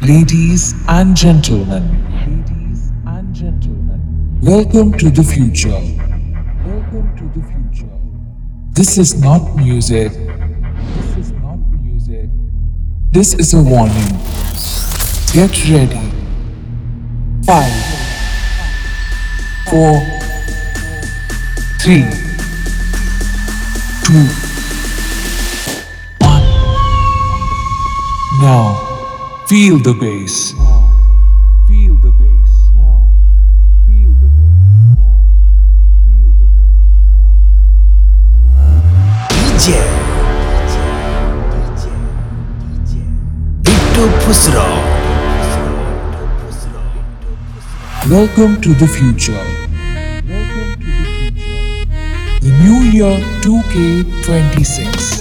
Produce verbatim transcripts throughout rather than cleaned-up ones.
Ladies and gentlemen, ladies and gentlemen, welcome to the future. Welcome to the future. This is not music. This is not music. This is a warning. Get ready. Five, four, three, two, one. Now. Feel the bass. Feel the bass. Feel the bass. Feel the bass. D J Bittu Phusro. Welcome to the future. Welcome to the future. The new year two K twenty-six.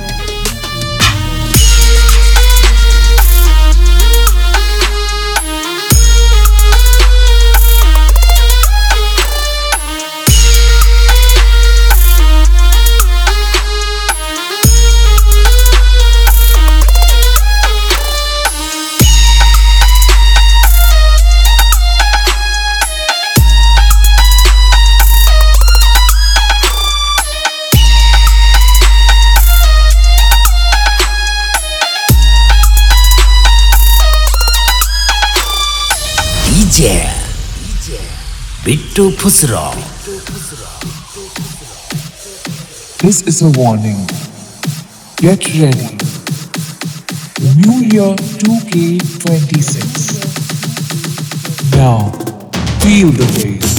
D J Bittu Phusro. This is a warning. Get ready. The new year two K twenty-six. Now, feel the bass.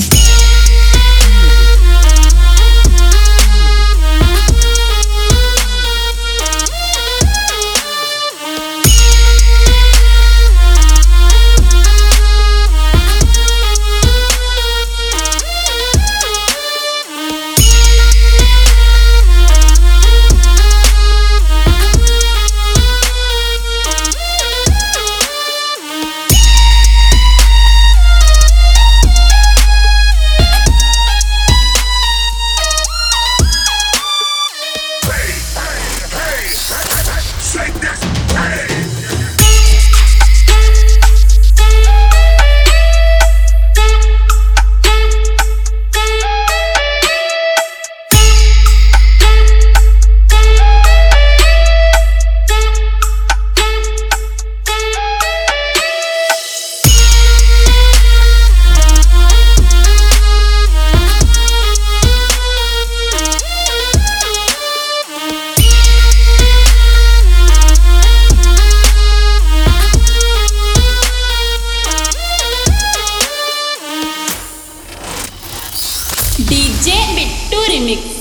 D J Bittu Remix.